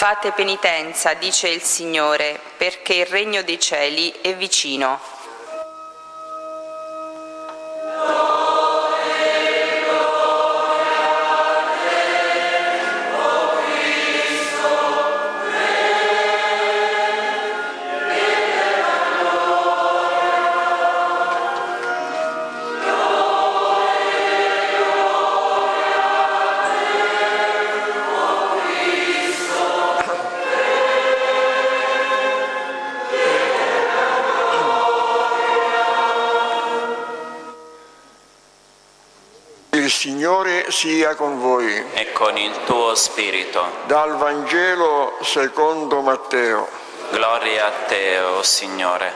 Fate penitenza, dice il Signore, perché il regno dei cieli è vicino. Il Signore sia con voi. E con il tuo spirito. Dal Vangelo secondo Matteo. Gloria a te, o Signore.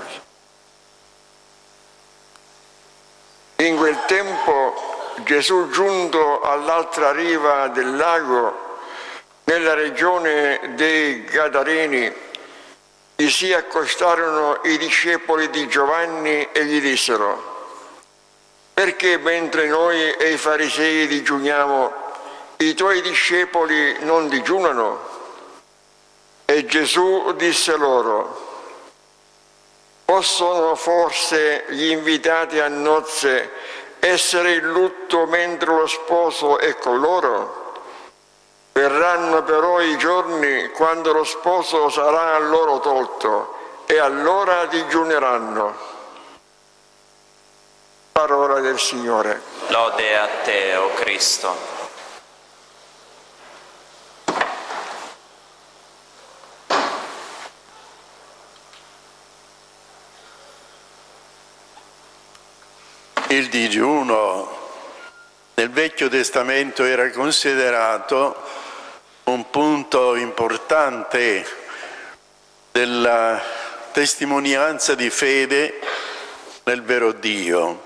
In quel tempo Gesù, giunto all'altra riva del lago, nella regione dei Gadareni, gli si accostarono i discepoli di Giovanni e gli dissero: perché mentre noi e i farisei digiuniamo, i tuoi discepoli non digiunano? E Gesù disse loro: possono forse gli invitati a nozze essere in lutto mentre lo sposo è con loro? Verranno però i giorni quando lo sposo sarà a loro tolto e allora digiuneranno. Parola del Signore. Lode a te, o Cristo. Il digiuno nel Vecchio Testamento era considerato un punto importante della testimonianza di fede nel vero Dio.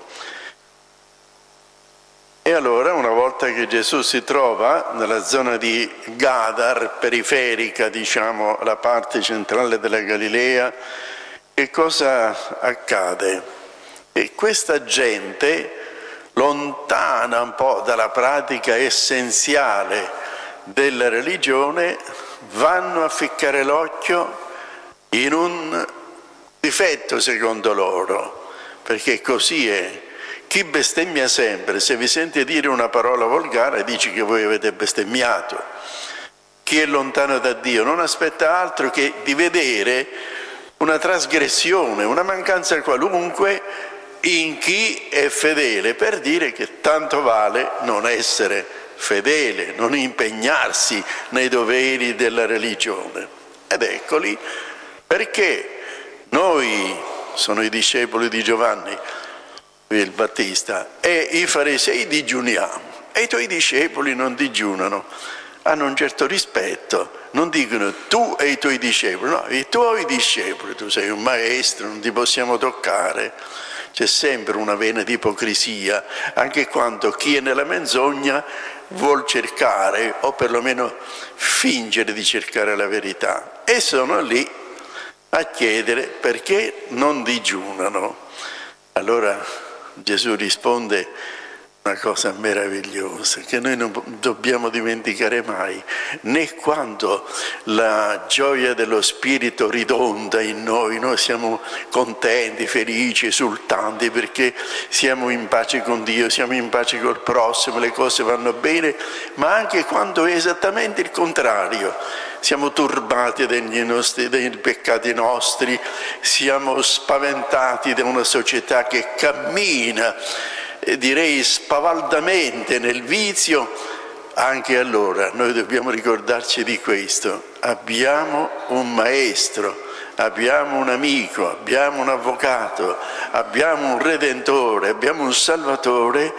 E allora, una volta che Gesù si trova nella zona di Gadar, periferica, diciamo, la parte centrale della Galilea, che cosa accade? E questa gente, lontana un po' dalla pratica essenziale della religione, vanno a ficcare l'occhio in un difetto secondo loro, perché così è. Chi bestemmia sempre, se vi sente dire una parola volgare, dice che voi avete bestemmiato. Chi è lontano da Dio non aspetta altro che di vedere una trasgressione, una mancanza qualunque in chi è fedele, per dire che tanto vale non essere fedele, non impegnarsi nei doveri della religione. Ed eccoli, perché noi, sono i discepoli di Giovanni il Battista, e i farisei digiuniamo, e i tuoi discepoli non digiunano. Hanno un certo rispetto, non dicono tu e i tuoi discepoli, no, i tuoi discepoli, tu sei un maestro, non ti possiamo toccare. C'è sempre una vena di ipocrisia, anche quando chi è nella menzogna vuol cercare, o perlomeno fingere di cercare la verità, e sono lì a chiedere perché non digiunano. Allora Gesù risponde una cosa meravigliosa che noi non dobbiamo dimenticare mai, né quando la gioia dello Spirito ridonda in noi siamo contenti, felici, esultanti perché siamo in pace con Dio, siamo in pace col prossimo, le cose vanno bene, ma anche quando è esattamente il contrario. Siamo turbati dai peccati nostri, siamo spaventati da una società che cammina, direi spavaldamente nel vizio. Anche allora noi dobbiamo ricordarci di questo: abbiamo un maestro, abbiamo un amico, abbiamo un avvocato, abbiamo un redentore, abbiamo un salvatore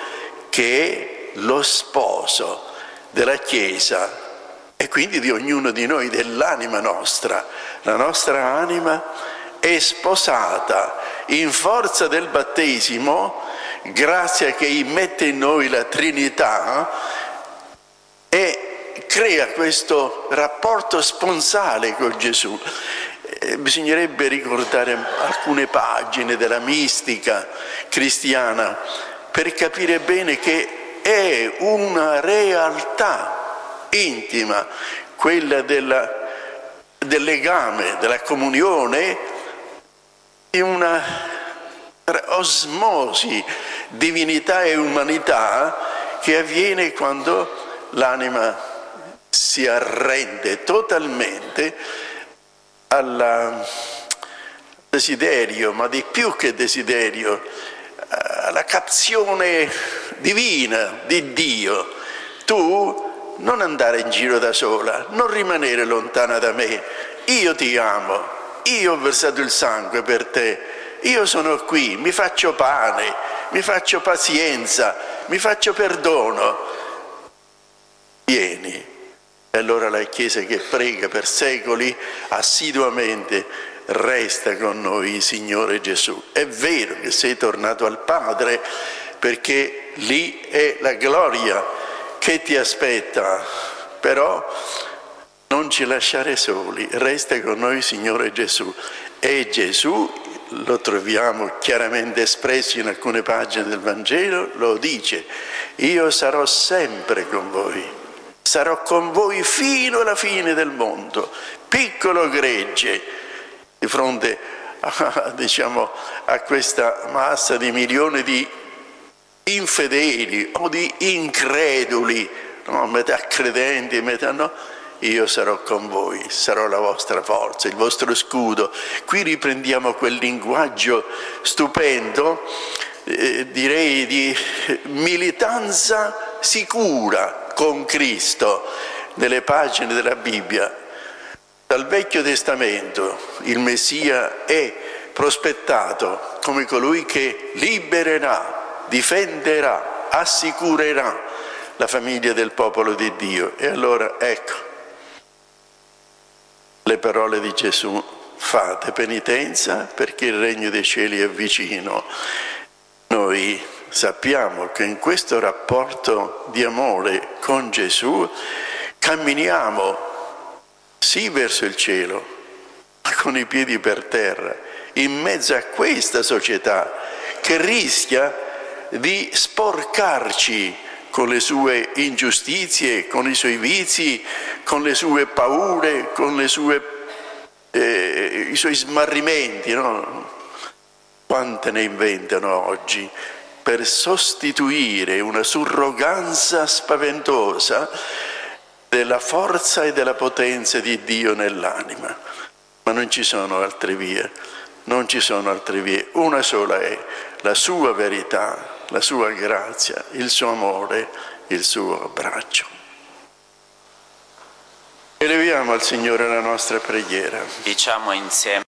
che è lo sposo della Chiesa e quindi di ognuno di noi, dell'anima nostra. La nostra anima è sposata in forza del battesimo, grazie a che immette in noi la Trinità e crea questo rapporto sponsale con Gesù. Bisognerebbe ricordare alcune pagine della mistica cristiana per capire bene che è una realtà intima quella della del legame, della comunione, di una osmosi divinità e umanità che avviene quando l'anima si arrende totalmente al desiderio, ma di più che desiderio, alla capzione divina di Dio. Tu non andare in giro da sola, non rimanere lontana da me. Io ti amo, io ho versato il sangue per te, io sono qui, mi faccio pane, mi faccio pazienza, mi faccio perdono. Vieni. E allora la Chiesa che prega per secoli assiduamente: resta con noi, Signore Gesù. È vero che sei tornato al Padre, perché lì è la gloria che ti aspetta, però non ci lasciare soli, resta con noi, Signore Gesù. E Gesù, lo troviamo chiaramente espresso in alcune pagine del Vangelo, lo dice: io sarò sempre con voi. Sarò con voi fino alla fine del mondo. Piccolo gregge, di fronte a questa massa di milioni di infedeli o di increduli, no? Metà credenti, metà no. Io sarò con voi, sarò la vostra forza, il vostro scudo. Qui riprendiamo quel linguaggio stupendo, direi di militanza sicura con Cristo, nelle pagine della Bibbia. Dal Vecchio Testamento il Messia è prospettato come colui che libererà, difenderà, assicurerà la famiglia del popolo di Dio. E allora ecco le parole di Gesù: fate penitenza perché il regno dei cieli è vicino. Noi sappiamo che in questo rapporto di amore con Gesù camminiamo sì verso il cielo, ma con i piedi per terra, in mezzo a questa società che rischia di sporcarci con le sue ingiustizie, con i suoi vizi, con le sue paure, con i suoi smarrimenti, no? Quante ne inventano oggi per sostituire una surroganza spaventosa della forza e della potenza di Dio nell'anima. Ma non ci sono altre vie, non ci sono altre vie. Una sola è la sua verità, la sua grazia, il suo amore, il suo abbraccio. Eleviamo al Signore la nostra preghiera. Diciamo insieme: